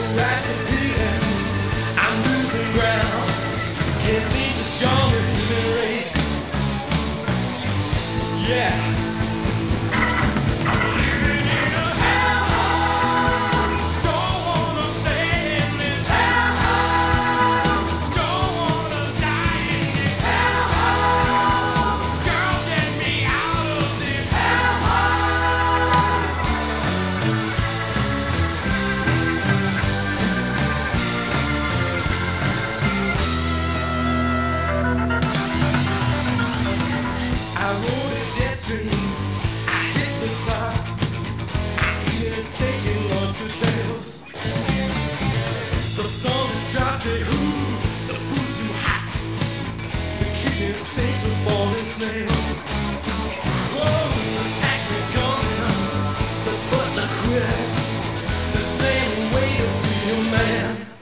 That's appealing. I'm losing ground. Can't seem to join the human race. Yeah. I rode a jet stream, I hit the top. I hear it taking on to tails. The sun is dropping, ooh, the food's too hot. The kitchen stinks of boiling snails. Whoa, the taxi's coming up, the butler quit. The same way to be a man.